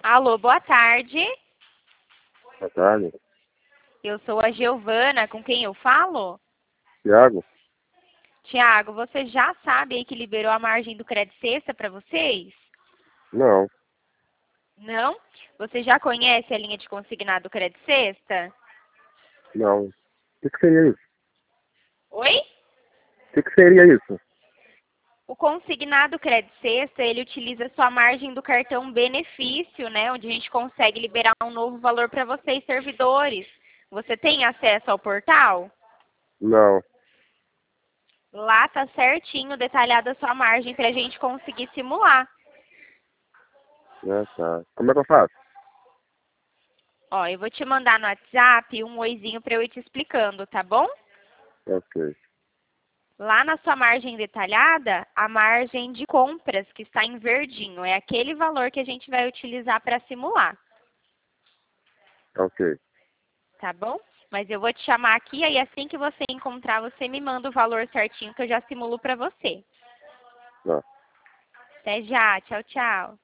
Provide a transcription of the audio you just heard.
Alô, boa tarde. Boa tarde. Eu sou a Giovana, com quem eu falo? Tiago? Tiago, você já sabe aí que liberou a margem do Crédito Sexta para vocês? Não, Não? Você já conhece a linha de consignado do Crédito Sexta? não. O que seria isso? Oi? O que seria isso? O consignado Crédito Sexta, ele utiliza sua margem do cartão benefício, né? Onde a gente consegue liberar um novo valor para vocês, servidores. Você tem acesso ao portal? Não. Lá tá certinho, detalhada a sua margem para a gente conseguir simular. Ah, tá. Como é que eu faço? Ó, eu vou te mandar no WhatsApp um oizinho para eu ir te explicando, tá bom? Ok. Lá na sua margem detalhada, a margem de compras, que está em verdinho, é aquele valor que a gente vai utilizar para simular, Ok. tá bom? Mas eu vou te chamar aqui, aí assim que você encontrar, você me manda o valor certinho que eu já simulo para você. Tá. Até já, tchau, tchau.